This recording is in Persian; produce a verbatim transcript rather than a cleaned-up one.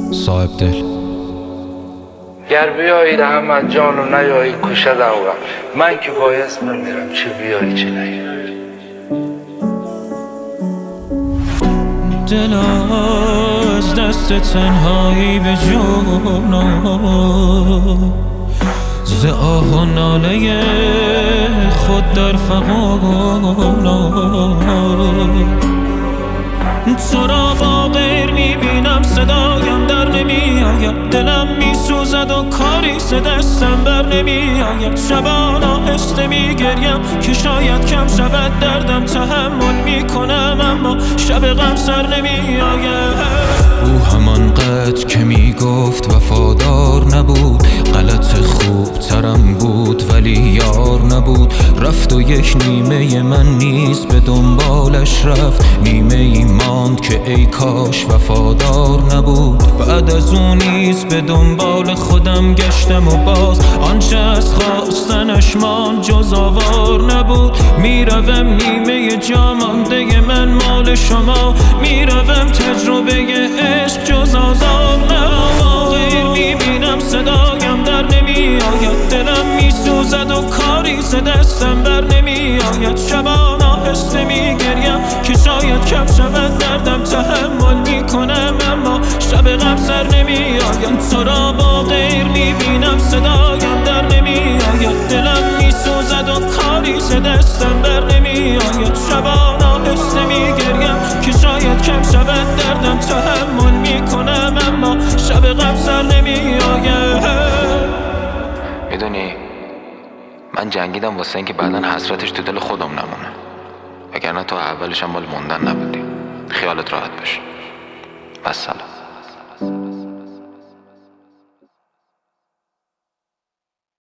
صاحب دل گر بیایید احمد جان و نیایی کشد اوغم، من که بایست بمیرم چه بیایی چه نیایی. دل از دست تنهایی به جون ز آه و ناله خود در فغان تو را با غیر میبینم، صدایم در نمی آید، دلم میسوزد و کاری ز دستم بر نمی آید. شبان آهسته میگریم که شاید کم شود دردم، تحمل میکنم اما شب غم سر نمی آید. او همان قد که میگفت وفادار نبود، غلط خوب ترم بود ولی یار نبود. رفت و یک نیمه من نیز به دنبالش رفت، نیمه ای ماند که ای کاش وفادار نبود. بعد از اون نیز به دنبال خودم گشتم و باز آنچه از خواستنش ماند جز آوار نبود. میروم نیمه جا مانده من مال شما، میروم تجربه عشق جز آزار نبود. غیر میبینم صدایم در نمی آید، دلم میسوزد و کاری ز دستم بر نمی آید. شبان آهسته میگریم که شاید کم شود دردم، تحمل میکنم اما شب غم سر نمی آید. تو را با غیر میبینم صدایم در نمی آید، دلم میسوزد و کاری ز دستم بر نمی آید. شبان آهسته میگریم که شاید کم شود دردم، تحمل میکنم اما شب غم سر نمی آید. میدونی من جنگیدم واسه اینکه بعدن حسرتش تو دل خودم نمونه، وگرنه تو اولش هم مال موندن نبودی. خیالت راحت باشه. بس سلام.